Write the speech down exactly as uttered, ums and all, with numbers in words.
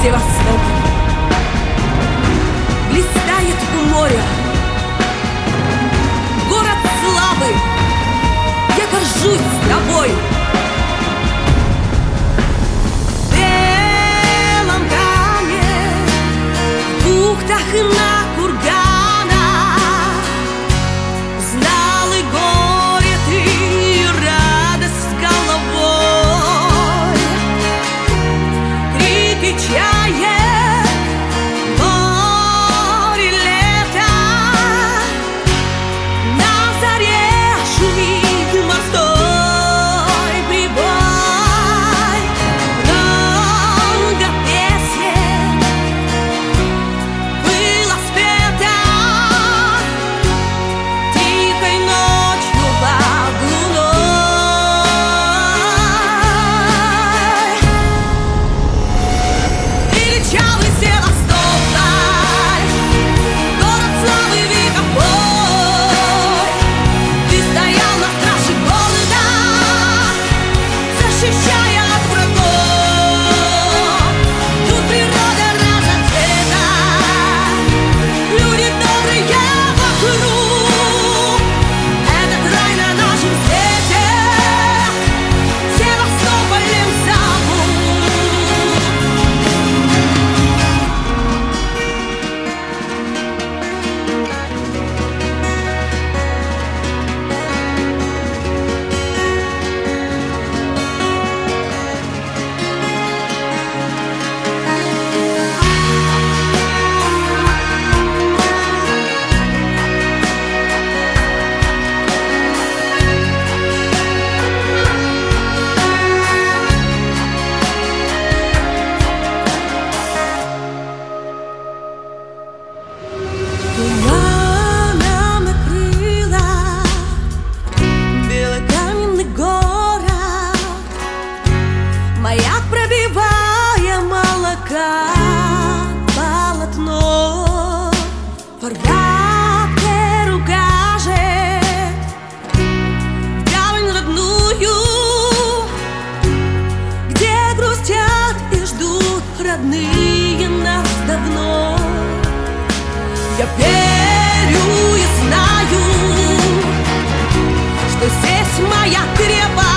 Севастополь блистает у моря, город славы, я горжусь тобой. В белом камне, в бухтах и на курганах знал и горе ты, и радость с головой. Крики чаек, море лета, на заре шумит морской прибой. Много песен было спето тихой ночью под луной. Величавый Севастополь, город славы вековой, ты стоял на страже голода, защищая от врагов. Тут природа разодета, люди добрые вокруг. Этот рай на нашем свете Севастополем зовут. Туманом накрыла белый каменный город, маяк пробивая молока полотно. Фарватер укажет гавань родную, где грустят и ждут родные нас давно. Я верю и знаю, что здесь моя крепость.